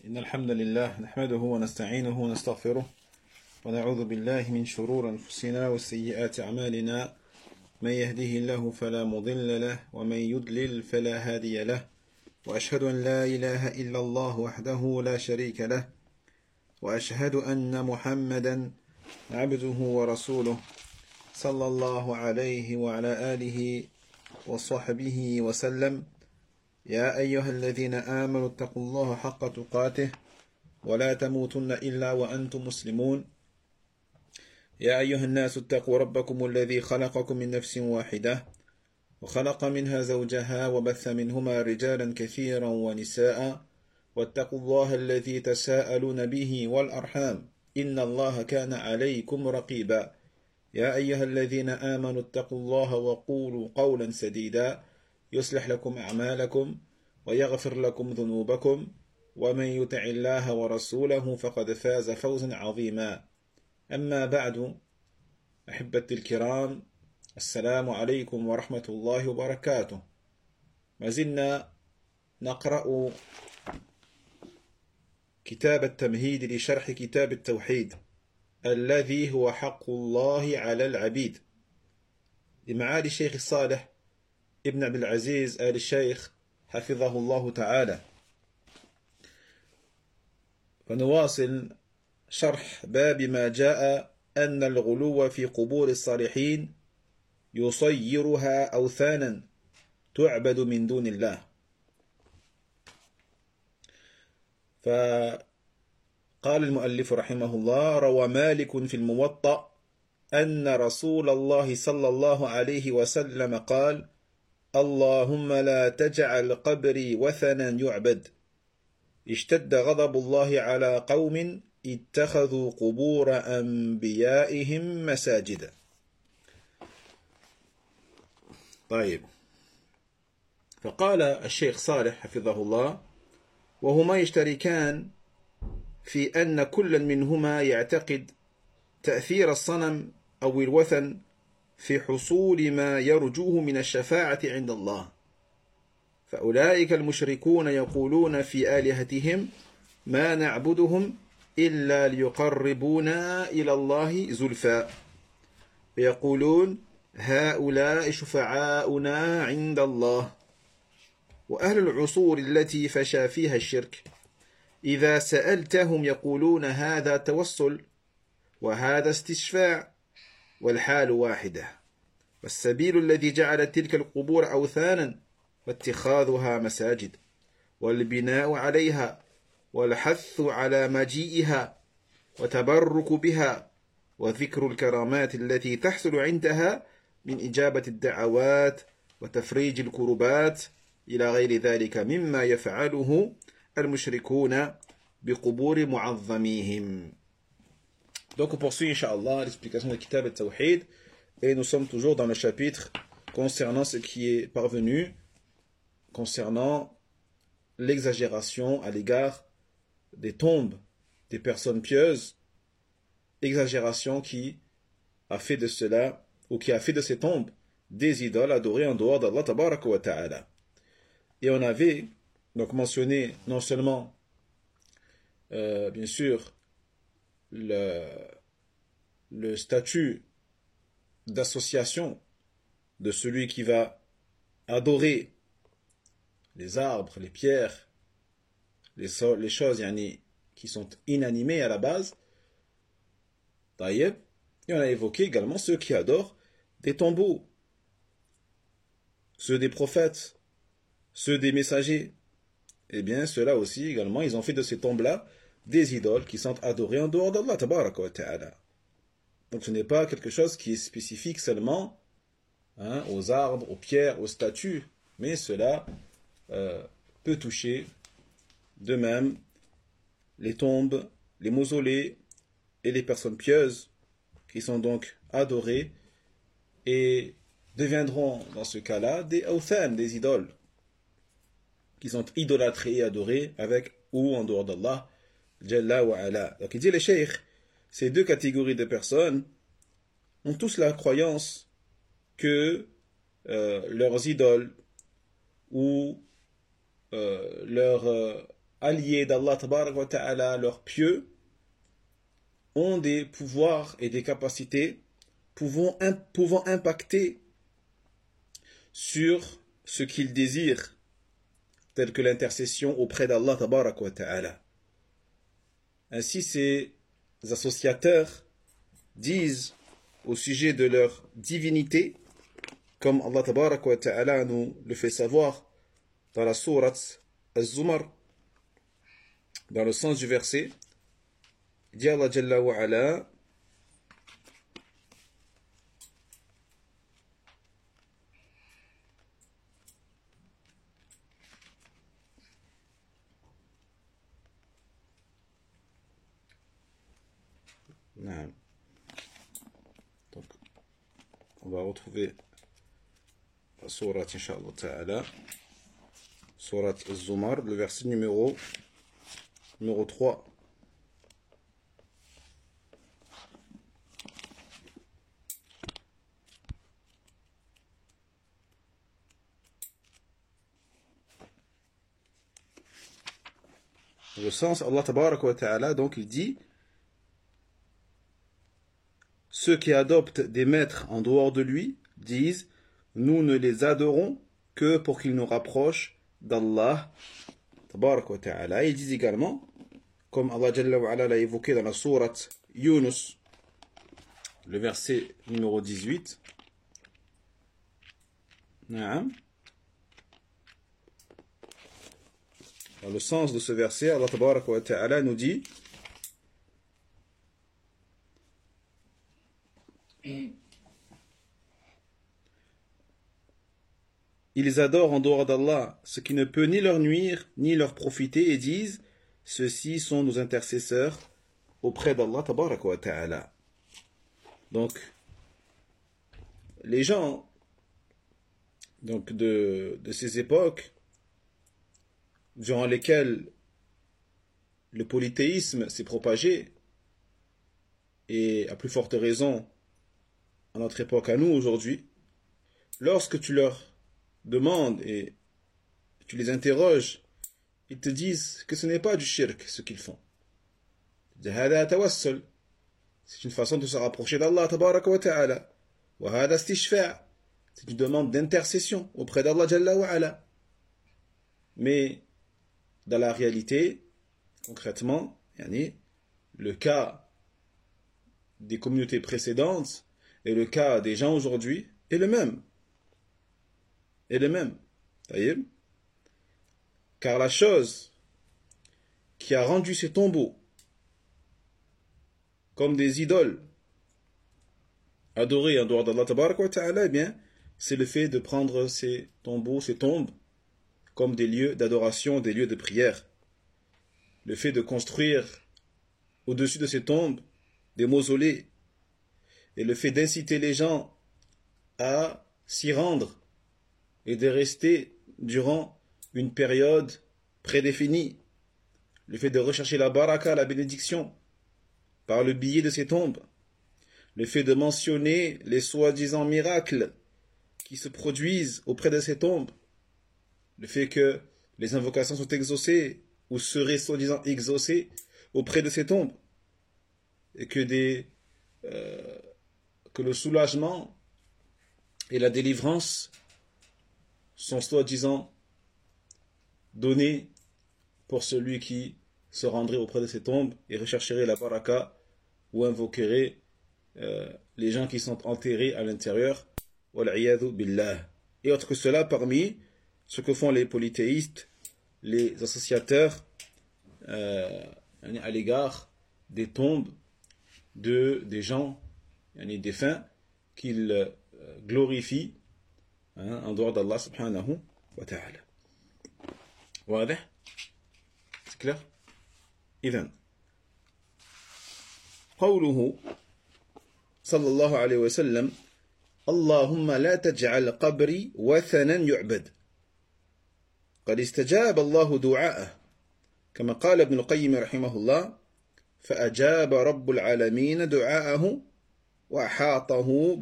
إن الحمد لله نحمده ونستعينه ونستغفره ونعوذ بالله من شرور أنفسنا وسيئات أعمالنا من يهده الله فلا مضل له ومن يضلل فلا هادي له وأشهد أن لا إله إلا الله وحده لا شريك له وأشهد أن محمدا عبده ورسوله صلى الله عليه وعلى آله وصحبه وسلم. يا أيها الذين آمنوا اتقوا الله حق تقاته ولا تموتن إلا وأنتم مسلمون. يا أيها الناس اتقوا ربكم الذي خلقكم من نفس واحدة وخلق منها زوجها وبث منهما رجالا كثيرا ونساء واتقوا الله الذي تساءلون به والأرحام إن الله كان عليكم رقيبا. يا أيها الذين آمنوا اتقوا الله وقولوا قولا سديدا يصلح لكم أعمالكم ويغفر لكم ذنوبكم ومن يطع الله ورسوله فقد فاز فوزا عظيما. أما بعد، أحبتي الكرام، السلام عليكم ورحمة الله وبركاته. ما زلنا نقرأ كتاب التمهيد لشرح كتاب التوحيد الذي هو حق الله على العبيد لمعالي الشيخ الصالح ابن عبد العزيز آل الشيخ حفظه الله تعالى. فنواصل شرح باب ما جاء أن الغلو في قبور الصالحين يصيرها أوثانا تعبد من دون الله. فقال المؤلف رحمه الله: روى مالك في الموطأ أن رسول الله صلى الله عليه وسلم قال: اللهم لا تجعل قبري وثنا يعبد. اشتد غضب الله على قوم اتخذوا قبور أنبيائهم مساجدا. طيب، فقال الشيخ صالح حفظه الله: وهما يشتركان في أن كل منهما يعتقد تأثير الصنم أو الوثن في حصول ما يرجوه من الشفاعة عند الله. فأولئك المشركون يقولون في آلهتهم: ما نعبدهم إلا ليقربونا إلى الله زلفى. ويقولون: هؤلاء شفعاؤنا عند الله. وأهل العصور التي فشى فيها الشرك إذا سألتهم يقولون هذا توسل وهذا استشفاع والحال واحدة. والسبيل الذي جعل تلك القبور أوثانا واتخاذها مساجد والبناء عليها والحث على مجيئها وتبرك بها وذكر الكرامات التي تحصل عندها من إجابة الدعوات وتفريج الكربات إلى غير ذلك مما يفعله المشركون بقبور معظميهم. Donc on poursuit, Inch'Allah, l'explication de Kitab al-Tawhid, et nous sommes toujours dans le chapitre concernant ce qui est parvenu, concernant l'exagération à l'égard des tombes des personnes pieuses, exagération qui a fait de cela, ou qui a fait de ces tombes, des idoles adorées en dehors d'Allah Tabaraka wa Ta'ala. Et on avait donc mentionné non seulement, bien sûr, le statut d'association de celui qui va adorer les arbres, les pierres, les choses qui sont inanimées à la base. Et on a évoqué également ceux qui adorent des tombeaux, ceux des prophètes, ceux des messagers. Eh bien, ceux-là aussi également, ils ont fait de ces tombes-là des idoles qui sont adorées en dehors d'Allah Tabaraka wa Ta'ala. Donc ce n'est pas quelque chose qui est spécifique seulement aux arbres, aux pierres, aux statues, mais cela peut toucher de même les tombes, les mausolées et les personnes pieuses qui sont donc adorées et deviendront dans ce cas-là des awthan, des idoles, qui sont idolâtrées et adorées avec ou en dehors d'Allah Jalla wa ala. Donc il dit les cheikhs, ces deux catégories de personnes ont tous la croyance que leurs idoles ou leurs alliés d'Allah tabarak wa ta'ala, leurs pieux, ont des pouvoirs et des capacités pouvant impacter sur ce qu'ils désirent, tel que l'intercession auprès d'Allah tabarak wa ta'ala. Ainsi, ces associateurs disent au sujet de leur divinité, comme Allah tabarak wa ta'ala nous le fait savoir dans la sourate Az-Zumar, dans le sens du verset, dit Allah Jalla wa Ala, donc on va retrouver la sourate Inch'Allah Ta'ala, sourate Az-Zumar, le verset numéro 3. Le sens, Allah tabaraka wa ta'ala, donc il dit, ceux qui adoptent des maîtres en dehors de lui disent, nous ne les adorons que pour qu'ils nous rapprochent d'Allah tabaraka wa ta'ala. Ils disent également, comme Allah Jalla wa Ala l'a évoqué dans la sourate Yunus, le verset numéro 18, Naam. Dans le sens de ce verset, Allah tabaraka wa ta'ala nous dit, ils adorent en dehors d'Allah ce qui ne peut ni leur nuire ni leur profiter et disent, ceux-ci sont nos intercesseurs auprès d'Allah tabaraka wa ta'ala. Donc, les gens donc de ces époques durant lesquelles le polythéisme s'est propagé, et à plus forte raison à notre époque, à nous aujourd'hui, lorsque tu leur demandes et tu les interroges, ils te disent que ce n'est pas du shirk ce qu'ils font. C'est une façon de se rapprocher d'Allah tabaraka wa ta'ala. C'est une demande d'intercession auprès d'Allah Jalla wa Ala. Mais dans la réalité, concrètement, le cas des communautés précédentes et le cas des gens aujourd'hui est le même. Car la chose qui a rendu ces tombeaux comme des idoles adorées en dehors d'Allah tabaraka wa ta'ala, eh bien, c'est le fait de prendre ces tombeaux, ces tombes, comme des lieux d'adoration, des lieux de prière. Le fait de construire au-dessus de ces tombes des mausolées, et le fait d'inciter les gens à s'y rendre et de rester durant une période prédéfinie, le fait de rechercher la baraka, la bénédiction, par le biais de ces tombes, le fait de mentionner les soi-disant miracles qui se produisent auprès de ces tombes, le fait que les invocations sont exaucées ou seraient soi-disant exaucées auprès de ces tombes, et que le soulagement et la délivrance sont soi-disant donnés pour celui qui se rendrait auprès de ces tombes et rechercherait la baraka ou invoquerait les gens qui sont enterrés à l'intérieur, wal'iyadhu billah. Et autre que cela, parmi ce que font les polythéistes, les associateurs à l'égard des tombes des gens défunts qu'ils glorifient en dehors d'Allah subhanahu wa ta'ala. واضح؟ c'est clair؟ إذن قوله صلى الله عليه وسلم اللهم لا تجعل قبري وثنا يعبد قد استجاب الله دعاءه كما قال ابن القيم رحمه الله فأجاب رب العالمين دعاءه وأحاطه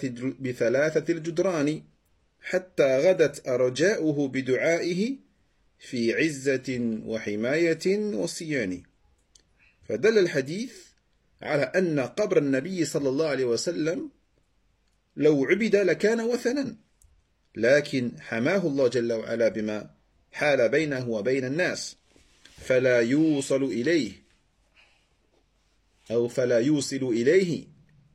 بثلاثة الجدران حتى غدت أرجاؤه بدعائه في عزة وحماية وصيان. فدل الحديث على أن قبر النبي صلى الله عليه وسلم لو عبد لكان وثنا، لكن حماه الله جل وعلا بما حال بينه وبين الناس فلا يوصل إليه أو فلا يوصل إليه.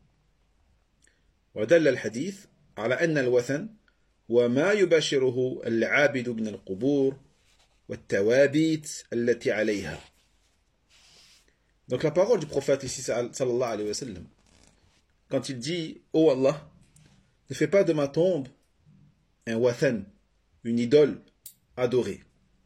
ودل الحديث على أن الوثن وما يباشره العابد من القبور والتوابيت التي عليها. Donc la parole du prophète ici, sallallahu alayhi wa sallam, quand il dit « Oh Allah, ne fais pas de ma tombe un wathan, une idole adorée. »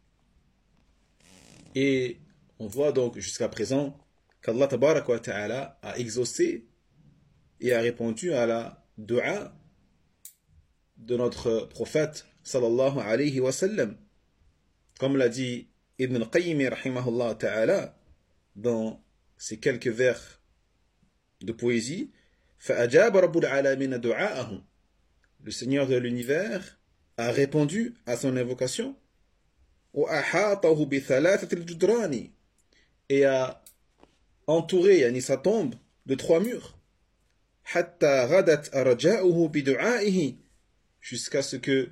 Et on voit donc jusqu'à présent qu'Allah tabarak wa ta'ala a exaucé et a répondu à la dua de notre prophète sallallahu alayhi wa sallam. Comme l'a dit Ibn al-Qayyim rahimahullah ta'ala dans ces quelques vers de poésie, فَأَجَابَ رَبُّ الْعَالَمِينَ دُعَاءَهُ. Le Seigneur de l'univers a répondu à son invocation, وَأَحَاطَهُ بِثَلَاثَةِ الْجُدْرَانِ, et a entouré yani sa tombe de 3 murs, حَتَّى غَدَتْ أَرْجَاؤُهُ بِدُعَائِهِ, jusqu'à ce que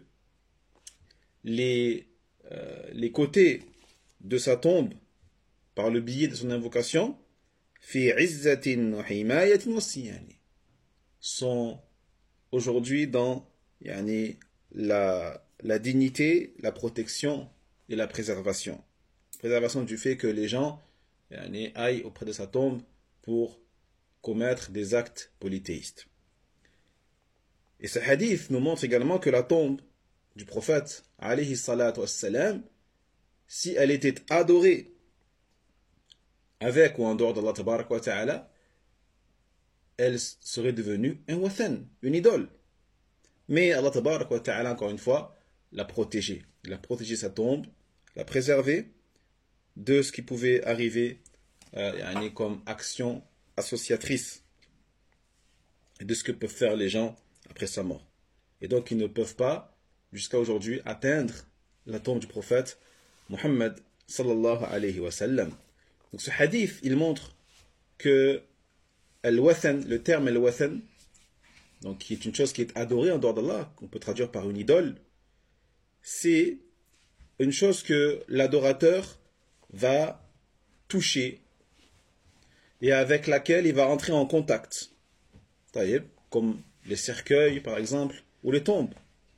les côtés de sa tombe, par le biais de son invocation, fi izzatin wa himayatin wa siyani, sont aujourd'hui dans la dignité, la protection et la préservation. Préservation du fait que les gens aillent auprès de sa tombe pour commettre des actes polythéistes. Et ce hadith nous montre également que la tombe du prophète, alayhi salatu wassalam, si elle était adorée avec ou en dehors d'Allah tabarak wa ta'ala, elle serait devenue un wathan, une idole. Mais Allah tabarak wa ta'ala, encore une fois, l'a protégée. Il a protégé sa tombe, l'a préservée de ce qui pouvait arriver comme action associatrice et de ce que peuvent faire les gens après sa mort. Et donc ils ne peuvent pas, jusqu'à aujourd'hui, atteindre la tombe du prophète Muhammad sallallahu alayhi wa sallam. Donc ce hadith, il montre que al-wathan, le terme al-wathan, donc qui est une chose qui est adorée en dehors d'Allah, qu'on peut traduire par une idole, c'est une chose que l'adorateur va toucher et avec laquelle il va entrer en contact, comme les cercueils par exemple, ou les tombes.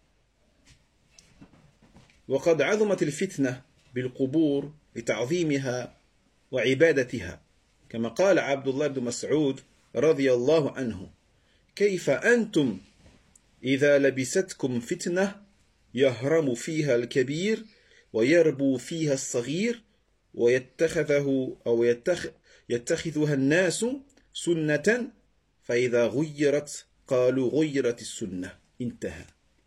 وقد عظمت الفتنة بالقبور لتعظيمها وعبادتها كما قال عبد الله بن مسعود رضي الله عنه كيف أنتم إذا لبستكم فتنة يهرم فيها الكبير ويربو فيها الصغير يتخذها الناس سنة فإذا غيرت قالوا غيرت السنة انتهى.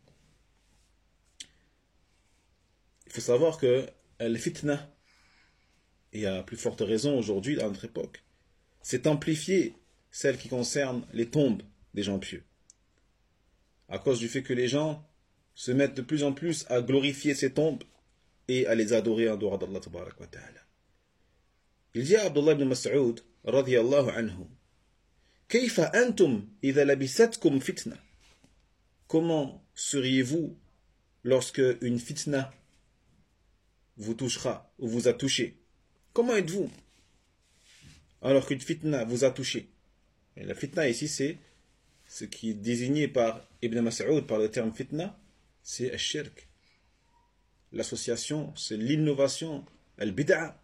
Il faut savoir que le fitna, et à plus forte raison aujourd'hui dans notre époque, c'est amplifié celle qui concerne les tombes des gens pieux. À cause du fait que les gens se mettent de plus en plus à glorifier ces tombes et à les adorer en dehors d'Allah tabarak wa ta'ala. Il dit à Abdullah ibn Mas'ud radiyallahu anhu, Kayfa antum idha labisatkum fitna. Comment seriez-vous lorsque une fitna vous touchera ou vous a touché? Comment êtes-vous alors qu'une fitna vous a touché? Et la fitna ici, c'est ce qui est désigné par Ibn Mas'ud par le terme fitna, c'est al-shirk. L'association, c'est l'innovation, al-bid'a.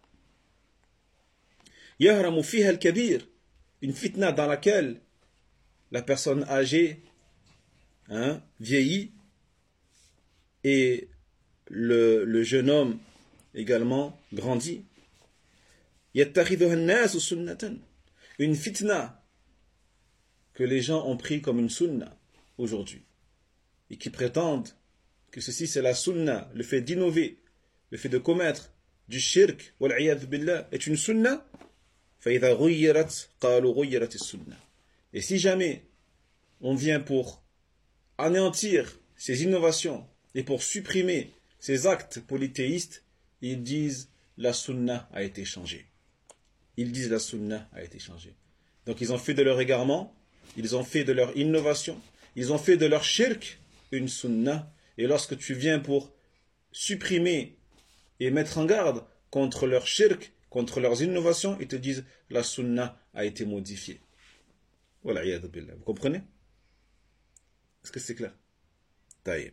Yahramu fiha al-kabir, une fitna dans laquelle la personne âgée vieillit et le jeune homme également grandit. Yattakhidhuha an-nasu sunnatan, une fitna que les gens ont pris comme une sunna aujourd'hui et qui prétendent que ceci c'est la sunna, le fait d'innover, le fait de commettre du shirk wal-'iyadh billah est une sunna. فإذا غيرت قالوا غيرت السنة. Et si jamais on vient pour anéantir ces innovations et pour supprimer ces actes polythéistes, ils disent la sunna a été changée. Ils disent la sunna a été changée. Donc ils ont fait de leur égarement, ils ont fait de leur innovation, ils ont fait de leur shirk une sunna. Et lorsque tu viens pour supprimer et mettre en garde contre leur shirk, contre leurs innovations, ils te disent la sunna a été modifiée. Voilà, vous comprenez? Est-ce que c'est clair? طيب.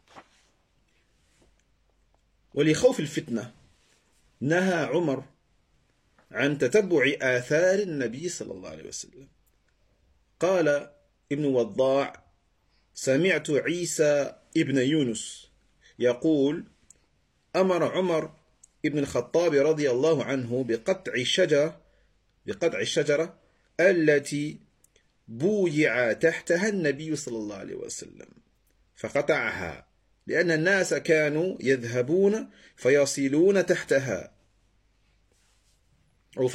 ولخوف الفتنة نهى عمر عن تتبع آثار النبي صلى الله عليه وسلم. قال ابن وضاع: سمعت عيسى ابن يونس يقول: أمر عمر ابن الخطاب رضي الله عنه بقطع الشجرة التي بويع تحتها النبي صلى الله عليه وسلم، فقطعها لأن الناس كانوا يذهبون فيصلون تحتها أو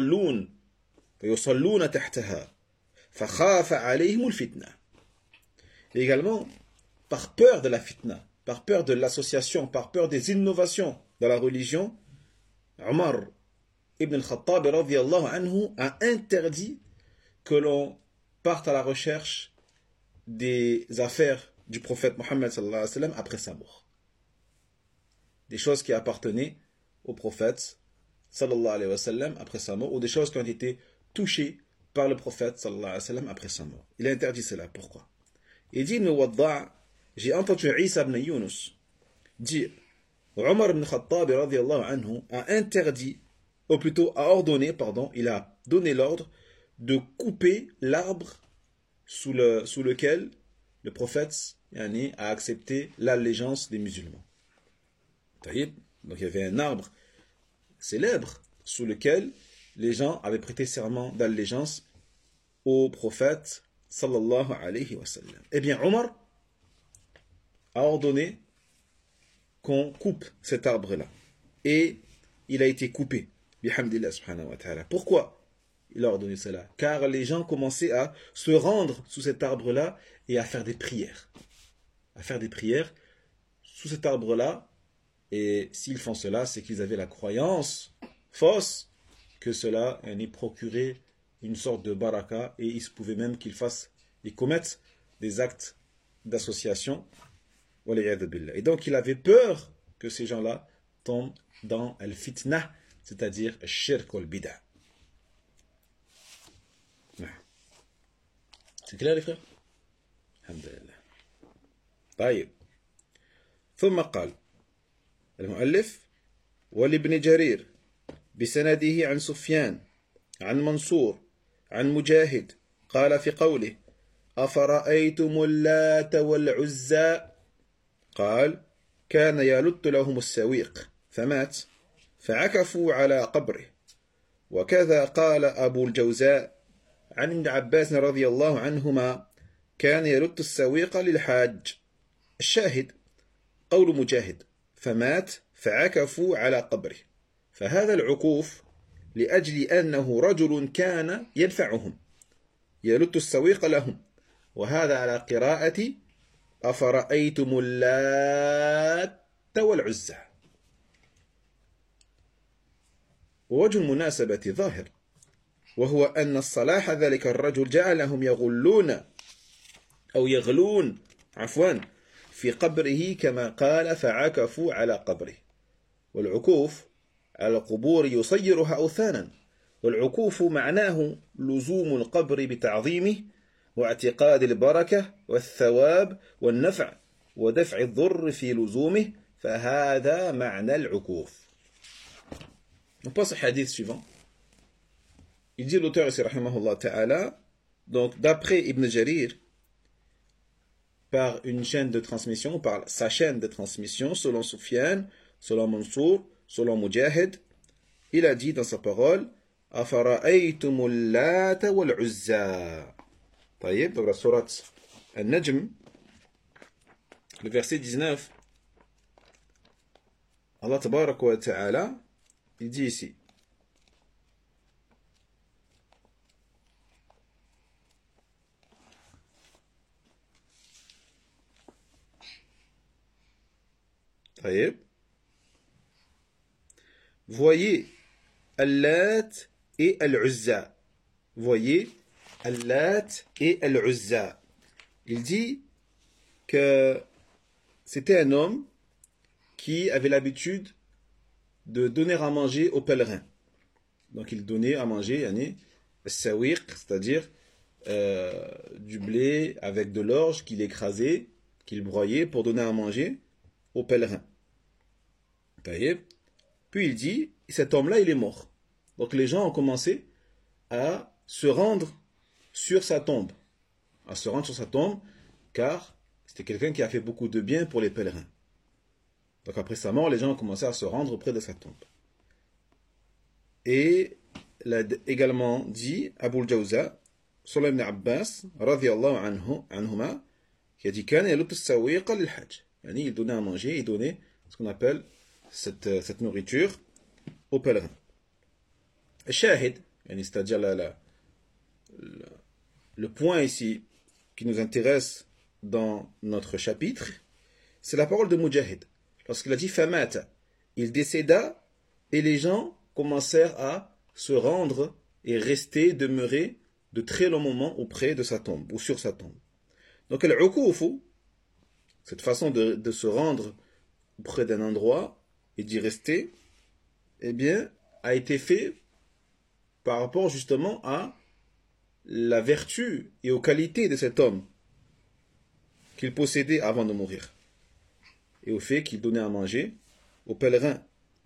فيصلون تحتها فخاف عليهم الفتنة. Et également, par peur de la fitna, par peur de l'association, par peur des innovations dans la religion, Omar ibn al-Khattab radiyallahu anhu a interdit que l'on parte à la recherche des affaires du prophète Mohammed sallallahu alayhi wa sallam après sa mort. Des choses qui appartenaient au prophète sallallahu alayhi wa sallam après sa mort, ou des choses qui ont été touchées par le prophète sallallahu alayhi wa sallam après sa mort. Il a interdit cela. Pourquoi? Il dit, j'ai entendu Isa ibn Yunus dire, Omar ibn Khattab radiyallahu anhu a interdit, ou plutôt a ordonné, il a donné l'ordre de couper l'arbre sous lequel le prophète a accepté l'allégeance des musulmans. Donc il y avait un arbre célèbre sous lequel les gens avaient prêté serment d'allégeance au prophète sallallahu alayhi wa sallam. Eh bien, Omar a ordonné qu'on coupe cet arbre-là. Et il a été coupé. Bihamdillah subhanahu wa ta'ala. Pourquoi il a ordonné cela? Car les gens commençaient à se rendre sous cet arbre-là et à faire des prières. À faire des prières sous cet arbre-là. Et s'ils font cela, c'est qu'ils avaient la croyance fausse que cela y procurait une sorte de baraka, et il se pouvait même qu'ils commettent des actes d'association. Et donc il avait peur que ces gens-là tombent dans al-fitna, c'est-à-dire shirk wal-bida. C'est clair les frères? Alhamdulillah. طيب. ثم قال المؤلف: ولابن جرير بسنده عن سفيان عن منصور عن مجاهد قال في قوله: أفرأيتم اللات والعزى قال: كان يلت لهم السويق فمات فعكفوا على قبره. وكذا قال أبو الجوزاء عن ابن عباس رضي الله عنهما: كان يلت السويق للحاج. الشاهد قول مجاهد: فمات فعكفوا على قبره. فهذا العكوف لأجل أنه رجل كان يدفعهم يلت السويق لهم، وهذا على قراءة أفرأيتم اللات والعزى. ووجه المناسبة ظاهر، وهو أن الصلاح ذلك الرجل جعلهم يغلون في قبره كما قال فعكفوا على قبره. والعكوف على القبور يصيرها أوثانا، والعكوف معناه لزوم القبر بتعظيمه واعتقاد البركة والثواب والنفع ودفع الضر في لزومه، فهذا معنى العكوف. On passe au hadith suivant. Il dit l'auteur ici, rahimahullah ta'ala, donc d'après Ibn Jarir, par une chaîne de transmission, par sa chaîne de transmission, selon Sufyan, selon Mansour, selon Mujahid, il a dit dans sa parole: أفرأيتم اللات والعزى. طيب, donc la sourate Al-Najm, le verset 19, Allah tabaraka wa ta'ala, il dit ici: طيب, voyez Allat et Al-Uzza. Voyez Allat et Al-Uzza. Il dit que c'était un homme qui avait l'habitude de donner à manger aux pèlerins. Donc il donnait à manger, sawiq, c'est-à-dire du blé avec de l'orge qu'il écrasait, qu'il broyait pour donner à manger aux pèlerins. Puis il dit, cet homme-là, il est mort. Donc les gens ont commencé à se rendre sur sa tombe. Car c'était quelqu'un qui a fait beaucoup de bien pour les pèlerins. Donc après sa mort, les gens ont commencé à se rendre auprès de sa tombe. Et l'a également dit Abu al-Jawza, Salah ibn Abbas, radiyallahu anhuma, qui a dit Kana yalut as-sawiqa lil-hajj. Il donnait à manger, il donnait ce qu'on appelle cette nourriture aux pèlerins. Shahid, c'est-à-dire le point ici qui nous intéresse dans notre chapitre, c'est la parole de Mujahid. Lorsqu'il a dit Famata, il décéda et les gens commencèrent à se rendre et rester, demeurer de très longs moments auprès de sa tombe ou sur sa tombe. Donc al-ukufu, cette façon de se rendre auprès d'un endroit et d'y rester, eh bien, a été fait par rapport justement à la vertu et aux qualités de cet homme qu'il possédait avant de mourir et au fait qu'il donnait à manger aux pèlerins.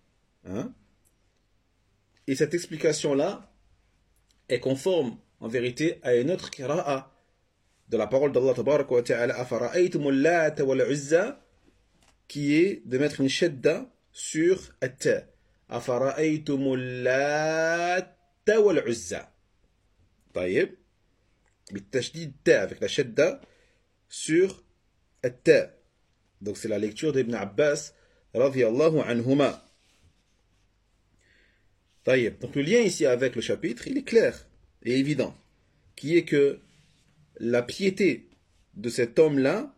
Et cette explication-là est conforme en vérité à une autre qira'a de la parole d'Allah tabaraka wa ta'ala afara'aytumul lata wal uzza, qui est de mettre une shadda sur at-ta. Afara'aytumul lata wal uzza. طيب بالتشديد ta avec la shadda sur at-ta. Donc c'est la lecture d'Ibn Abbas radiyallahu anhuma. طيب. Donc le lien ici avec le chapitre, il est clair et évident, qui est que la piété de cet homme-là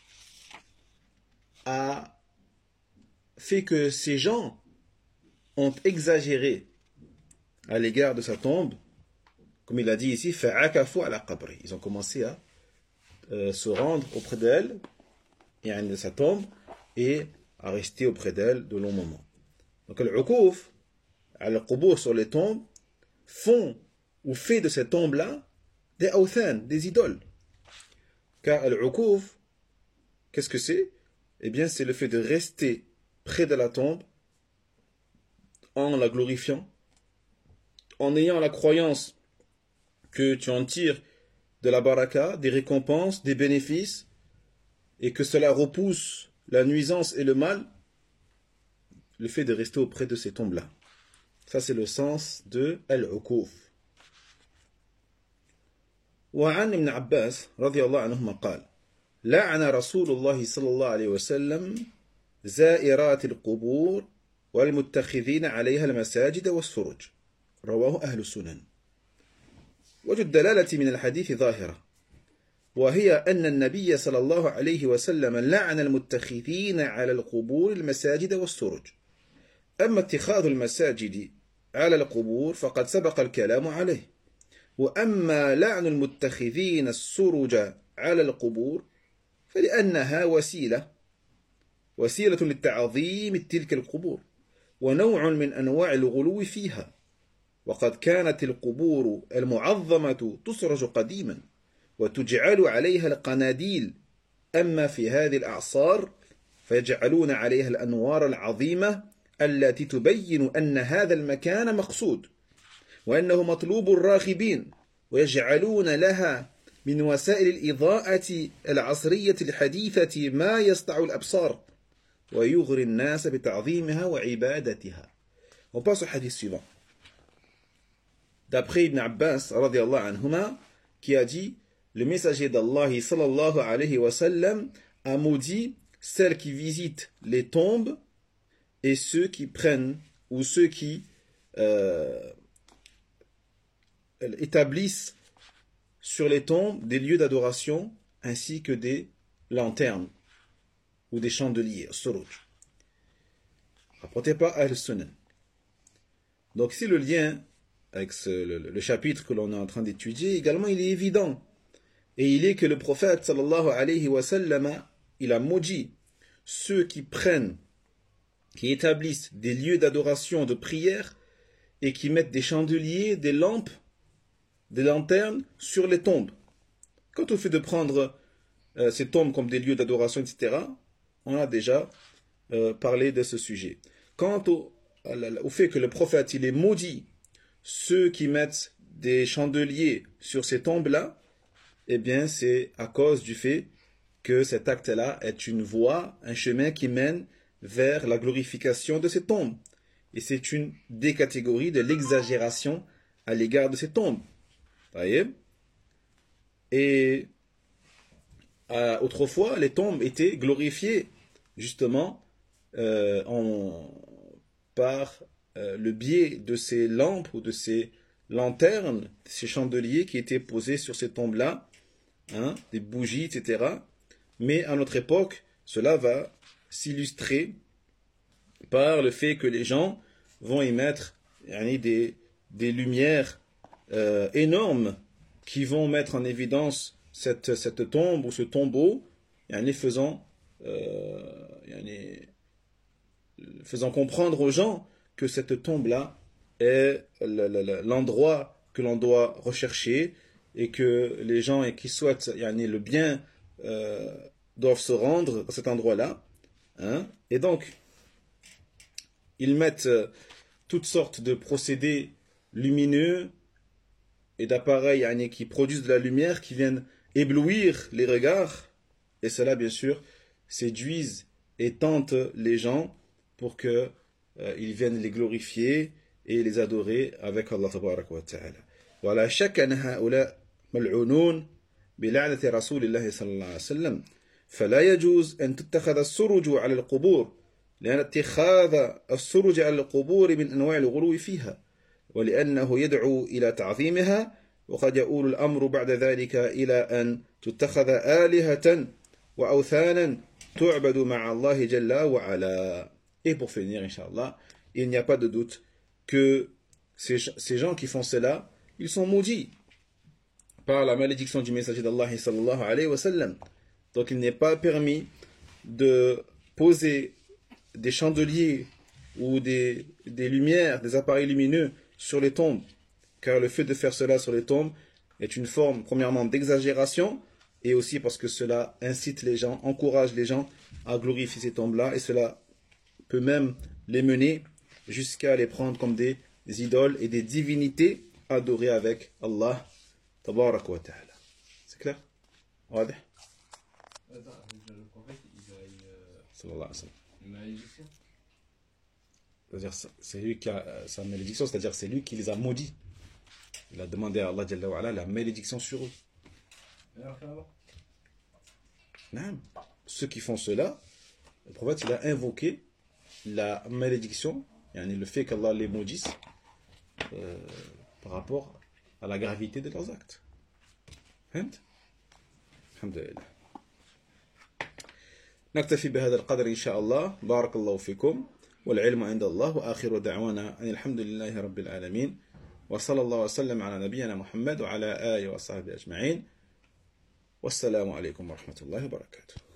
a fait que ces gens ont exagéré à l'égard de sa tombe, comme il a dit ici, fa'akafu ala qabri. Ils ont commencé à se rendre auprès d'elle, de sa tombe, et à rester auprès d'elle de longs moments. Donc al-ukuf, al-qubur sur les tombes, font ou fait de ces tombes-là des awthan, des idoles. Car al-ukuf, qu'est-ce que c'est? Eh bien, c'est le fait de rester près de la tombe en la glorifiant, en ayant la croyance que tu en tires de la baraka, des récompenses, des bénéfices, et que cela repousse la nuisance et le mal, le fait de rester auprès de ces tombes-là. Ça, c'est le sens de al-ukuf. وعن ابن عباس رضي الله عنهما قال لعن رسول الله صلى الله عليه وسلم زائرات القبور والمتخذين عليها المساجد والسرج. رواه أهل السنن. وجه الدلالة من الحديث ظاهرة، وهي أن النبي صلى الله عليه وسلم لعن المتخذين على القبور المساجد والسرج. أما اتخاذ المساجد على القبور فقد سبق الكلام عليه. وأما لعن المتخذين السرج على القبور فلأنها وسيلة للتعظيم تلك القبور ونوع من أنواع الغلو فيها. وقد كانت القبور المعظمة تسرج قديما وتجعل عليها القناديل، أما في هذه الأعصار فيجعلون عليها الأنوار العظيمة التي تبين أن هذا المكان مقصود وأنه مطلوب الراغبين، ويجعلون لها من وسائل الإضاءة العصرية الحديثة ما يسطع الأبصار ويغري الناس بتعظيمها وعبادتها. On passe au hadith suivant. D'après Ibn Abbas radiyallahu anhuma, qui a dit, le messager d'Allah sallallahu alayhi wa sallam a maudit celles qui visitent les tombes et ceux qui prennent ou ceux qui établissent sur les tombes des lieux d'adoration ainsi que des lanternes ou des chandeliers, suruj. Rapporté par Ahl Sunan. Donc si le lien avec le chapitre que l'on est en train d'étudier, également il est évident. Et il est que le prophète sallallahu alayhi wa sallam, il a maudit ceux qui prennent, qui établissent des lieux d'adoration, de prière, et qui mettent des chandeliers, des lampes, des lanternes sur les tombes. Quant au fait de prendre ces tombes comme des lieux d'adoration, etc., on a déjà parlé de ce sujet. Quant au fait que le prophète, il est maudit ceux qui mettent des chandeliers sur ces tombes-là, eh bien, c'est à cause du fait que cet acte-là est une voie, un chemin qui mène vers la glorification de ces tombes. Et c'est une des catégories de l'exagération à l'égard de ces tombes. Voyez? Et autrefois, les tombes étaient glorifiées justement par le biais de ces lampes ou de ces lanternes, ces chandeliers qui étaient posés sur ces tombes-là, hein, des bougies, etc. Mais à notre époque, cela va s'illustrer par le fait que les gens vont y mettre des lumières énormes qui vont mettre en évidence cette tombe ou ce tombeau, faisant comprendre aux gens que cette tombe-là est l'endroit que l'on doit rechercher et que les gens qui souhaitent le bien doivent se rendre à cet endroit-là. Hein? Et donc, ils mettent toutes sortes de procédés lumineux et d'appareils qui produisent de la lumière qui viennent éblouir les regards. Et cela, bien sûr, séduisent et tentent les gens pour qu'ils viennent les glorifier et les adorer avec Allah tabaraka wa ta'ala. ولا شك أن هؤلاء ملعونون بلعنة رسول الله صلى الله عليه وسلم فلا يجوز أن تتخذ السرج على القبور لأن اتخاذ السرج على القبور من أنواع الغلو فيها ولأنه يدعو إلى تعظيمها وقد يؤول الأمر بعد ذلك إلى أن تتخذ آلهة وأوثانا تعبد مع الله جل وعلا. Et pour finir, Inch'Allah, il n'y a pas de doute que ces gens qui font cela, ils sont maudits par la malédiction du messager d'Allah sallallahu alayhi wa sallam. Donc il n'est pas permis de poser des chandeliers ou des lumières, des appareils lumineux sur les tombes, car le fait de faire cela sur les tombes est une forme, premièrement, d'exagération, et aussi parce que cela incite les gens, encourage les gens à glorifier ces tombes-là, et cela peut même les mener jusqu'à les prendre comme des idoles et des divinités adorées avec Allah tabarak wa ta'ala. C'est clair? واضح? Le prophète, il a Sallallahu alayhi wa sallam. une malédiction. C'est-à-dire, c'est lui qui a sa malédiction, c'est-à-dire c'est lui qui les a maudits. Il a demandé à Allah Jalla wa Ala la malédiction sur eux. Non. Ceux qui font cela, le prophète il a invoqué la malédiction, le fait qu'Allah les maudisse par rapport à la gravité de leurs actes. فهمت؟ الحمد لله. نكتفي بهذا القدر إن شاء الله. بارك الله فيكم والعلم عند الله وآخر دعوانا أن الحمد لله رب العالمين وصلى الله وسلم على نبينا محمد وعلى آله وصحبه أجمعين والسلام عليكم ورحمة الله وبركاته.